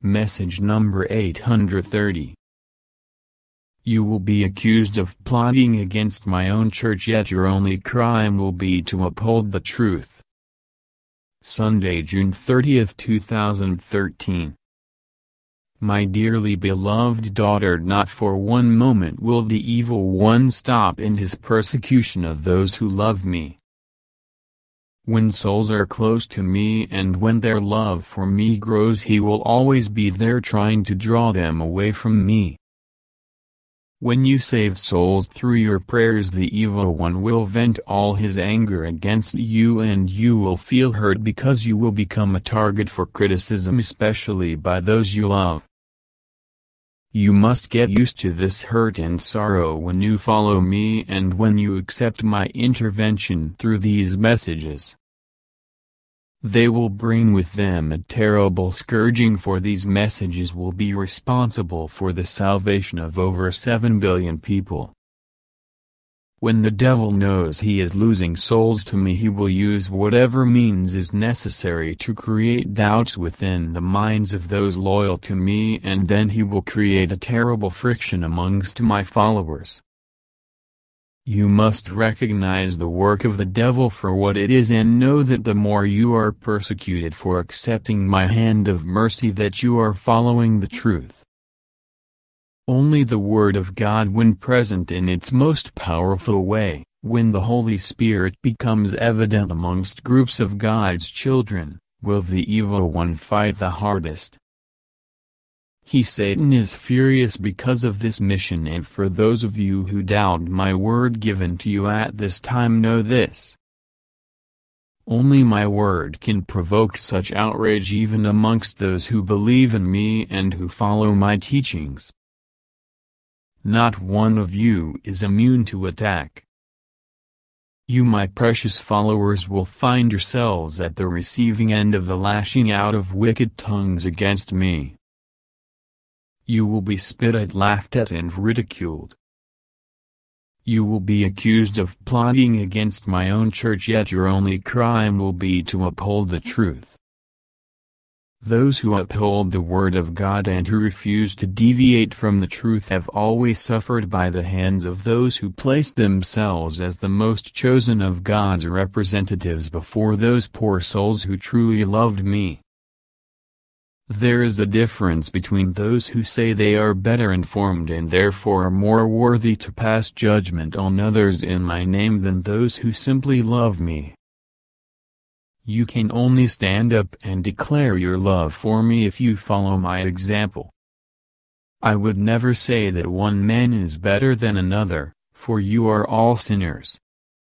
Message number 830. You will be accused of plotting against my own church, yet your only crime will be to uphold the truth. Sunday, June 30, 2013. My dearly beloved daughter, not for one moment will the evil one stop in his persecution of those who love me. When souls are close to me and when their love for me grows, he will always be there trying to draw them away from me. When you save souls through your prayers, the evil one will vent all his anger against you, and you will feel hurt because you will become a target for criticism, especially by those you love. You must get used to this hurt and sorrow when you follow me and when you accept my intervention through these messages. They will bring with them a terrible scourging, for these messages will be responsible for the salvation of over 7 billion people. When the devil knows he is losing souls to me, he will use whatever means is necessary to create doubts within the minds of those loyal to me, and then he will create a terrible friction amongst my followers. You must recognize the work of the devil for what it is and know that the more you are persecuted for accepting my hand of mercy, that you are following the truth. Only the Word of God, when present in its most powerful way, when the Holy Spirit becomes evident amongst groups of God's children, will the evil one fight the hardest. Satan is furious because of this mission, and for those of you who doubt my word given to you at this time, know this. Only my word can provoke such outrage even amongst those who believe in me and who follow my teachings. Not one of you is immune to attack. You, my precious followers, will find yourselves at the receiving end of the lashing out of wicked tongues against me. You will be spit at, laughed at, and ridiculed. You will be accused of plotting against my own church, yet your only crime will be to uphold the truth. Those who uphold the Word of God and who refuse to deviate from the truth have always suffered by the hands of those who placed themselves as the most chosen of God's representatives before those poor souls who truly loved me. There is a difference between those who say they are better informed and therefore are more worthy to pass judgment on others in my name than those who simply love me. You can only stand up and declare your love for me if you follow my example. I would never say that one man is better than another, for you are all sinners.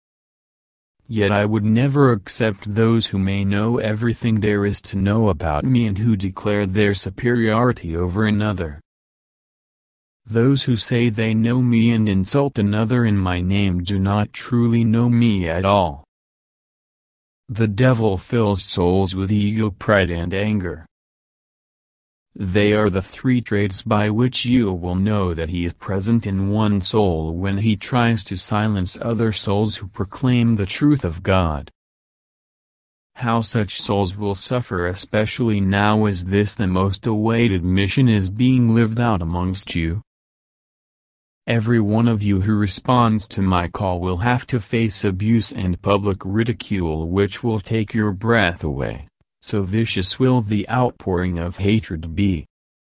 Yet I would never accept those who may know everything there is to know about me and who declare their superiority over another. Those who say they know me and insult another in my name do not truly know me at all. The devil fills souls with ego, pride, and anger. They are the three traits by which you will know that he is present in one soul when he tries to silence other souls who proclaim the truth of God. How such souls will suffer, especially now as this the most awaited mission is being lived out amongst you. Every one of you who responds to my call will have to face abuse and public ridicule, which will take your breath away. So vicious will the outpouring of hatred be.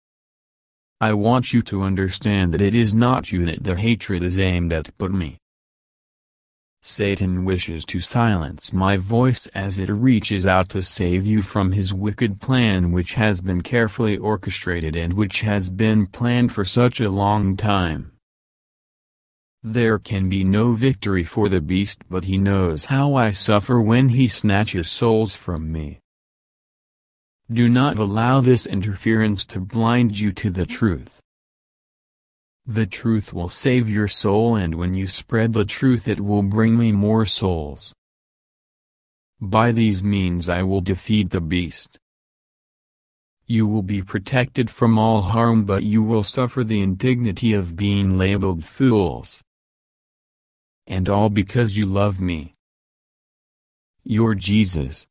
I want you to understand that it is not you that the hatred is aimed at but me. Satan wishes to silence my voice as it reaches out to save you from his wicked plan, which has been carefully orchestrated and which has been planned for such a long time. There can be no victory for the beast, but he knows how I suffer when he snatches souls from me. Do not allow this interference to blind you to the truth. The truth will save your soul, and when you spread the truth it will bring me more souls. By these means I will defeat the beast. You will be protected from all harm, but you will suffer the indignity of being labeled fools. And all because you love me. Your Jesus.